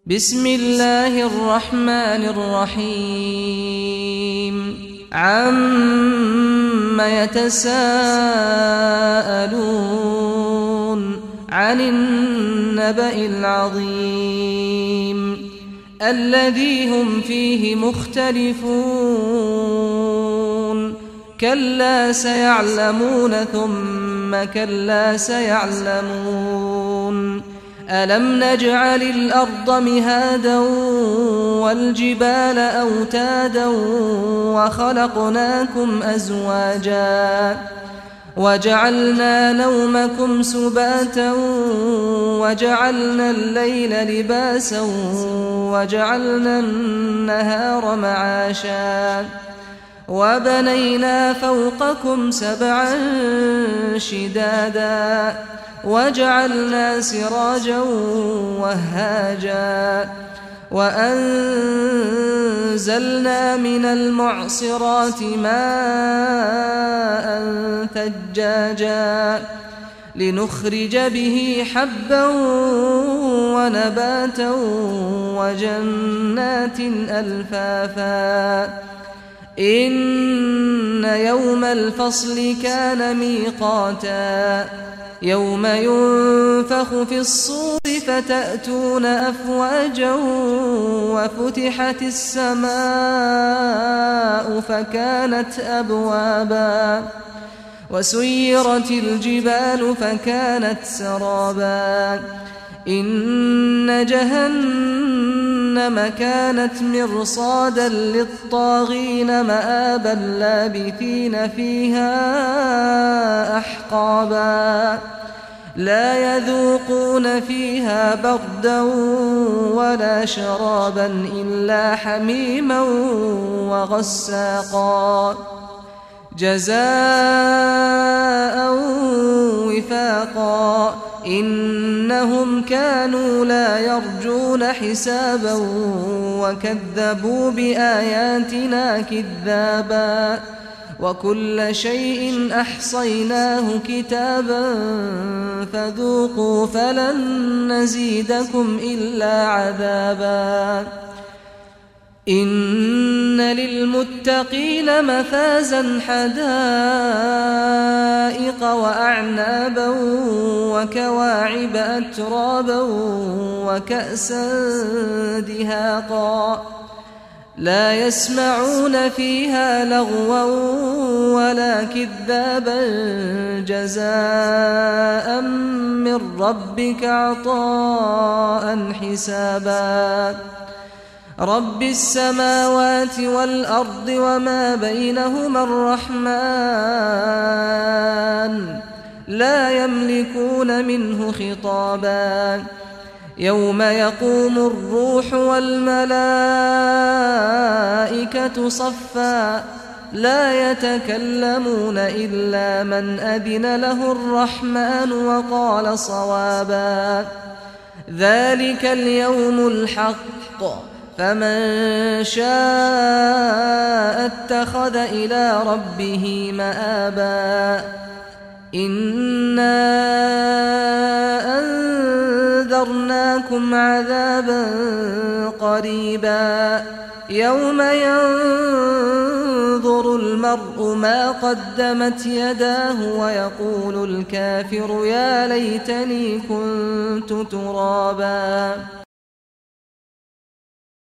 بسم الله الرحمن الرحيم عم يتساءلون عن النبأ العظيم الذي هم فيه مختلفون كلا سيعلمون ثم كلا سيعلمون ألم نجعل الأرض مهادا والجبال أوتادا وخلقناكم أزواجا وجعلنا نومكم سباتا وجعلنا الليل لباسا وجعلنا النهار معاشا وبنينا فوقكم سبعا شدادا وجعلنا سراجا وهاجا وأنزلنا من المعصرات ماء ثجاجا لنخرج به حبا ونباتا وجنات ألفافا إن يوم الفصل كان ميقاتا يوم ينفخ في الصور فتأتون أفواجا وفتحت السماء فكانت أبوابا وسيرت الجبال فكانت سرابا إن جهنم كانت مرصادا للطاغين مآبا لابثين فيها أحقابا لا يذوقون فيها بردا ولا شرابا إلا حميما وغساقا جزاء وفاقا إنهم كانوا لا يرجون حسابا وكذبوا بآياتنا كذابا وكل شيء أحصيناه كتابا فذوقوا فلن نزيدكم إلا عذابا إن للمتقين مفازا حدائق وأعنابا وكواعب أترابا وكأسا دهاقا لا يسمعون فيها لغوا ولا كذابا جزاء من ربك عطاء حسابا رب السماوات والأرض وما بينهما الرحمن لا يملكون منه خطابا يوم يقوم الروح والملائكة صفا لا يتكلمون إلا من أذن له الرحمن وقال صوابا ذلك اليوم الحق فمن شاء اتخذ إلى ربه مآبا إنا أنذرناكم عذابا قريبا يوم ينظر المرء ما قدمت يداه ويقول الكافر يا ليتني كنت ترابا